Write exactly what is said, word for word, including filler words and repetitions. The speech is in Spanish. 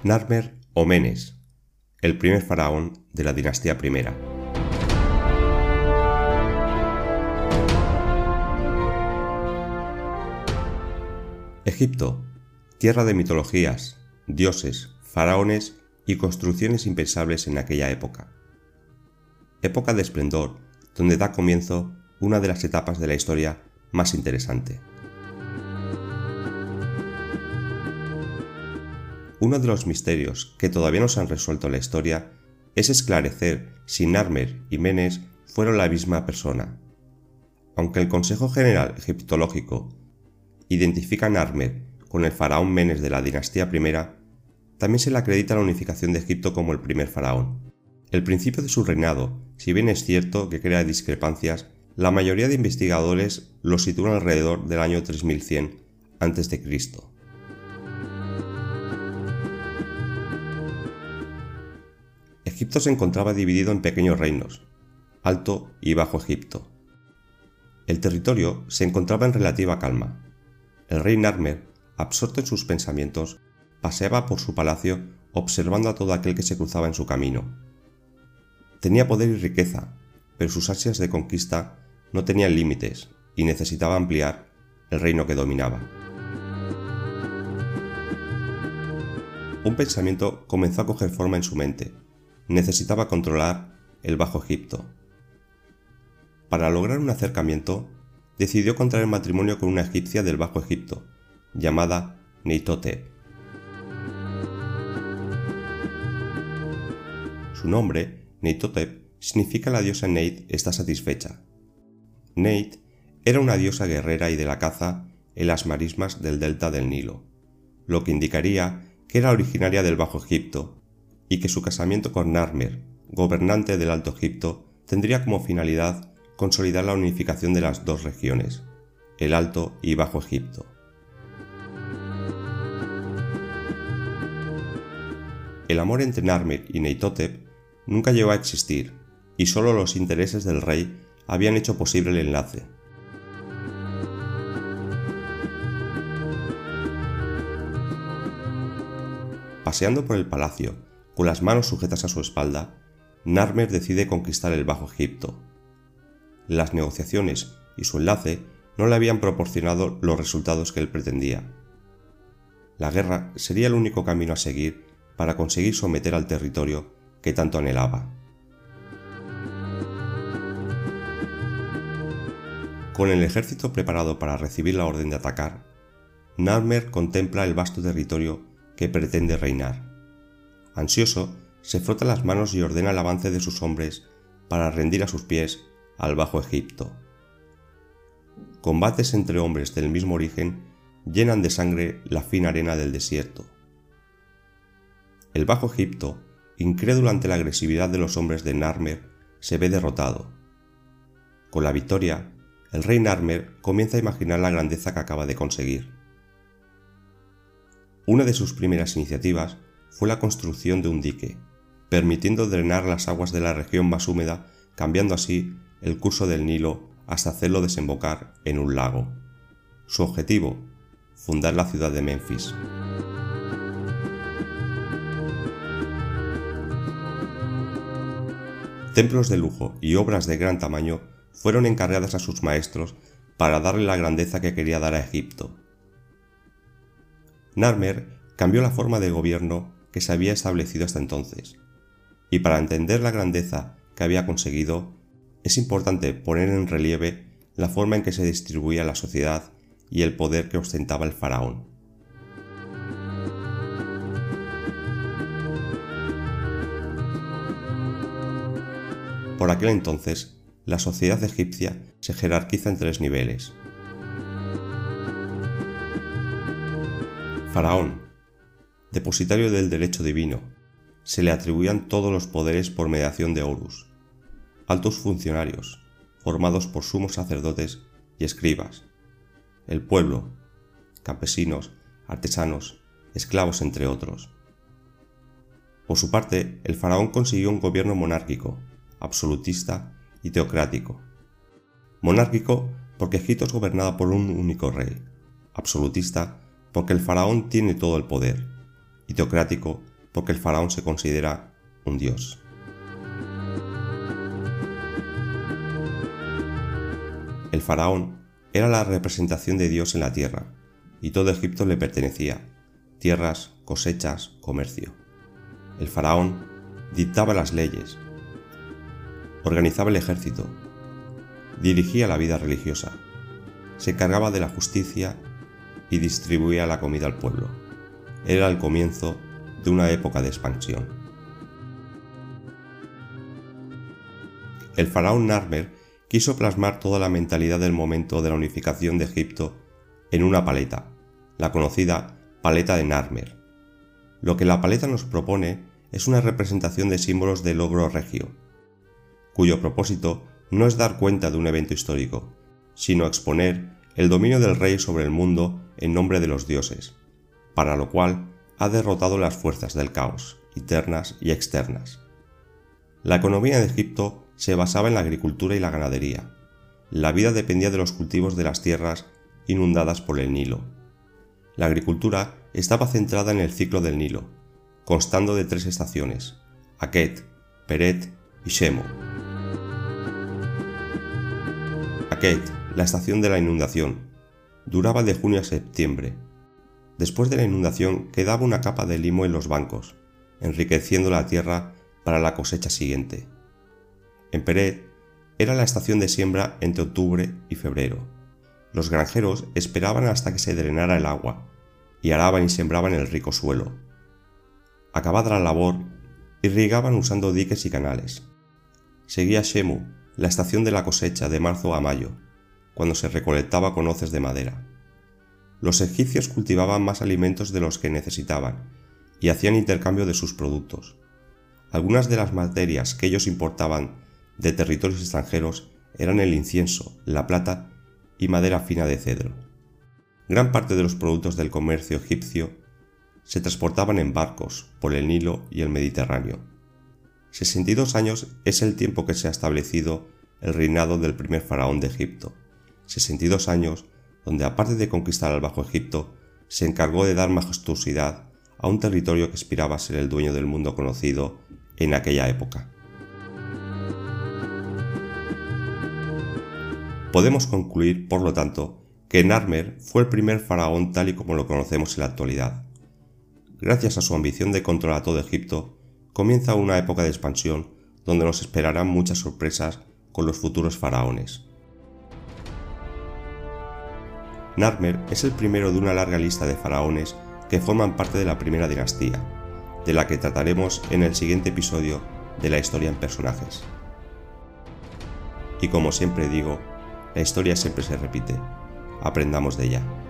Narmer o Menes, el primer faraón de la dinastía primera. Egipto, tierra de mitologías, dioses, faraones y construcciones impensables en aquella época. Época de esplendor, donde da comienzo una de las etapas de la historia más interesante. Uno de los misterios que todavía no se han resuelto en la historia es esclarecer si Narmer y Menes fueron la misma persona. Aunque el Consejo General Egiptológico identifica a Narmer con el faraón Menes de la dinastía primera, también se le acredita la unificación de Egipto como el primer faraón. El principio de su reinado, si bien es cierto que crea discrepancias, la mayoría de investigadores lo sitúan alrededor del año tres mil cien antes de Cristo. Egipto se encontraba dividido en pequeños reinos, Alto y Bajo Egipto. El territorio se encontraba en relativa calma. El rey Narmer, absorto en sus pensamientos, paseaba por su palacio observando a todo aquel que se cruzaba en su camino. Tenía poder y riqueza, pero sus ansias de conquista no tenían límites y necesitaba ampliar el reino que dominaba. Un pensamiento comenzó a coger forma en su mente. Necesitaba controlar el Bajo Egipto. Para lograr un acercamiento, decidió contraer matrimonio con una egipcia del Bajo Egipto, llamada Neitotep. Su nombre, Neitotep, significa la diosa Neit está satisfecha. Neit era una diosa guerrera y de la caza en las marismas del delta del Nilo, lo que indicaría que era originaria del Bajo Egipto y que su casamiento con Narmer, gobernante del Alto Egipto, tendría como finalidad consolidar la unificación de las dos regiones, el Alto y Bajo Egipto. El amor entre Narmer y Neitotep nunca llegó a existir, y solo los intereses del rey habían hecho posible el enlace. Paseando por el palacio, con las manos sujetas a su espalda, Narmer decide conquistar el Bajo Egipto. Las negociaciones y su enlace no le habían proporcionado los resultados que él pretendía. La guerra sería el único camino a seguir para conseguir someter al territorio que tanto anhelaba. Con el ejército preparado para recibir la orden de atacar, Narmer contempla el vasto territorio que pretende reinar. Ansioso, se frota las manos y ordena el avance de sus hombres para rendir a sus pies al Bajo Egipto. Combates entre hombres del mismo origen llenan de sangre la fina arena del desierto. El Bajo Egipto, incrédulo ante la agresividad de los hombres de Narmer, se ve derrotado. Con la victoria, el rey Narmer comienza a imaginar la grandeza que acaba de conseguir. Una de sus primeras iniciativas fue la construcción de un dique, permitiendo drenar las aguas de la región más húmeda, cambiando así el curso del Nilo hasta hacerlo desembocar en un lago. Su objetivo, fundar la ciudad de Menfis. Templos de lujo y obras de gran tamaño fueron encargadas a sus maestros para darle la grandeza que quería dar a Egipto. Narmer cambió la forma de gobierno que se había establecido hasta entonces, y para entender la grandeza que había conseguido, es importante poner en relieve la forma en que se distribuía la sociedad y el poder que ostentaba el faraón. Por aquel entonces, la sociedad egipcia se jerarquiza en tres niveles. Faraón, depositario del derecho divino, se le atribuían todos los poderes por mediación de Horus. Altos funcionarios, formados por sumos sacerdotes y escribas. El pueblo, campesinos, artesanos, esclavos entre otros. Por su parte, el faraón consiguió un gobierno monárquico, absolutista y teocrático. Monárquico porque Egipto es gobernada por un único rey, absolutista porque el faraón tiene todo el poder, y teocrático porque el faraón se considera un dios. El faraón era la representación de Dios en la tierra, y todo Egipto le pertenecía: tierras, cosechas, comercio. El faraón dictaba las leyes, organizaba el ejército, dirigía la vida religiosa, se encargaba de la justicia y distribuía la comida al pueblo. Era el comienzo de una época de expansión. El faraón Narmer quiso plasmar toda la mentalidad del momento de la unificación de Egipto en una paleta, la conocida paleta de Narmer. Lo que la paleta nos propone es una representación de símbolos del logro regio, cuyo propósito no es dar cuenta de un evento histórico, sino exponer el dominio del rey sobre el mundo en nombre de los dioses, para lo cual ha derrotado las fuerzas del caos, internas y externas. La economía de Egipto se basaba en la agricultura y la ganadería. La vida dependía de los cultivos de las tierras inundadas por el Nilo. La agricultura estaba centrada en el ciclo del Nilo, constando de tres estaciones: Akhet, Peret y Shemo. Akhet, la estación de la inundación, duraba de junio a septiembre. Después de la inundación quedaba una capa de limo en los bancos, enriqueciendo la tierra para la cosecha siguiente. En Peret era la estación de siembra entre octubre y febrero. Los granjeros esperaban hasta que se drenara el agua y araban y sembraban el rico suelo. Acabada la labor, irrigaban usando diques y canales. Seguía Shemu, la estación de la cosecha, de marzo a mayo, cuando se recolectaba con hoces de madera. Los egipcios cultivaban más alimentos de los que necesitaban y hacían intercambio de sus productos. Algunas de las materias que ellos importaban de territorios extranjeros eran el incienso, la plata y madera fina de cedro. Gran parte de los productos del comercio egipcio se transportaban en barcos por el Nilo y el Mediterráneo. sesenta y dos años es el tiempo que se ha establecido el reinado del primer faraón de Egipto. sesenta y dos años donde, aparte de conquistar al Bajo Egipto, se encargó de dar majestuosidad a un territorio que aspiraba a ser el dueño del mundo conocido en aquella época. Podemos concluir, por lo tanto, que Narmer fue el primer faraón tal y como lo conocemos en la actualidad. Gracias a su ambición de controlar todo Egipto, comienza una época de expansión donde nos esperarán muchas sorpresas con los futuros faraones. Narmer es el primero de una larga lista de faraones que forman parte de la primera dinastía, de la que trataremos en el siguiente episodio de La Historia en Personajes. Y como siempre digo, la historia siempre se repite. Aprendamos de ella.